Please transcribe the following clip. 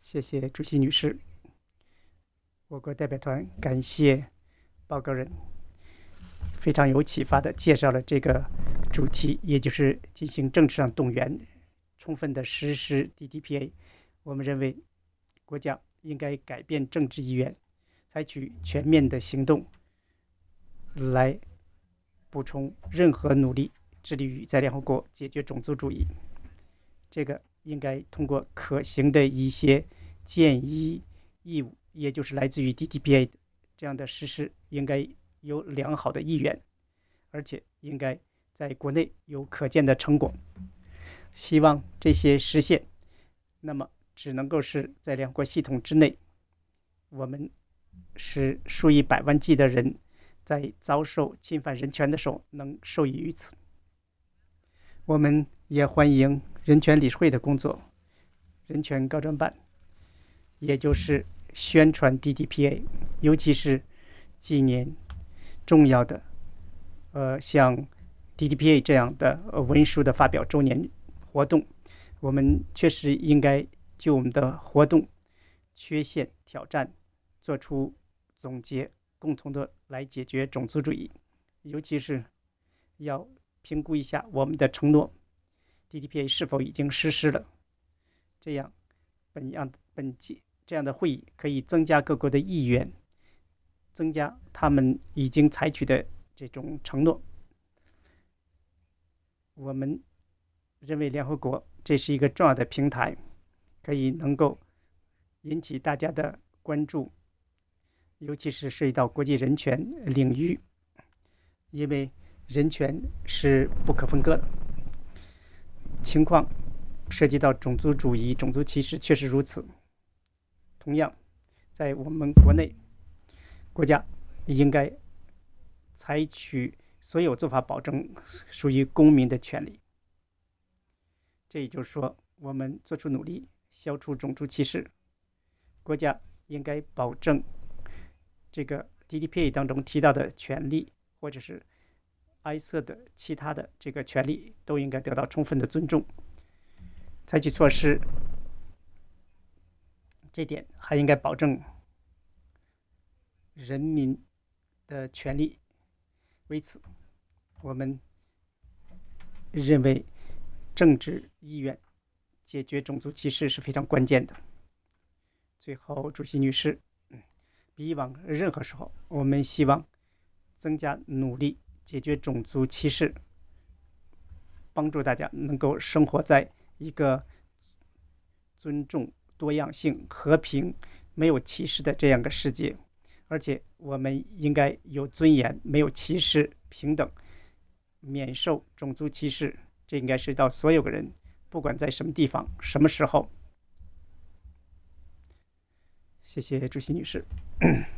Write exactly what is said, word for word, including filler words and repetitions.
谢谢主席女士。我国代表团感谢报告人非常有启发的介绍了这个主题，也就是进行政治上动员，充分的实施 D D P A。我们认为国家应该改变政治意愿，采取全面的行动来补充任何努力，致力于在联合国解决种族主义。这个应该通过可行的一些建议义务，也就是来自于 D D P A 这样的实施，应该有良好的意愿，而且应该在国内有可见的成果。希望这些实现，那么只能够是在联合国系统之内，我们是数以百万计的人在遭受侵犯人权的时候能受益于此。我们也欢迎人权理事会的工作，人权高专办，也就是宣传 D D P A， 尤其是纪念重要的呃像 D D P A 这样的文书的发表周年活动。我们确实应该就我们的活动缺陷挑战做出总结，共同的来解决种族主义，尤其是要评估一下我们的承诺 D D P A 是否已经实施了。这样本样本届这样的会议可以增加各国的意愿，增加他们已经采取的这种承诺。我们认为联合国这是一个重要的平台，可以能够引起大家的关注，尤其是涉及到国际人权领域，因为人权是不可分割的。情况涉及到种族主义、种族歧视确实如此。同样，在我们国内，国家应该采取所有做法，保证属于公民的权利。这也就是说，我们做出努力消除种族歧视，国家应该保证这个 D D P A 当中提到的权利，或者是埃塞的其他的这个权利，都应该得到充分的尊重，采取措施。这点还应该保证人民的权利。为此，我们认为政治意愿解决种族歧视是非常关键的。最后，主席女士，比以往任何时候，我们希望增加努力解决种族歧视，帮助大家能够生活在一个尊重多样性、和平、没有歧视的这样的世界。而且我们应该有尊严，没有歧视，平等，免受种族歧视。这应该是到所有个人，不管在什么地方、什么时候。谢谢主席女士。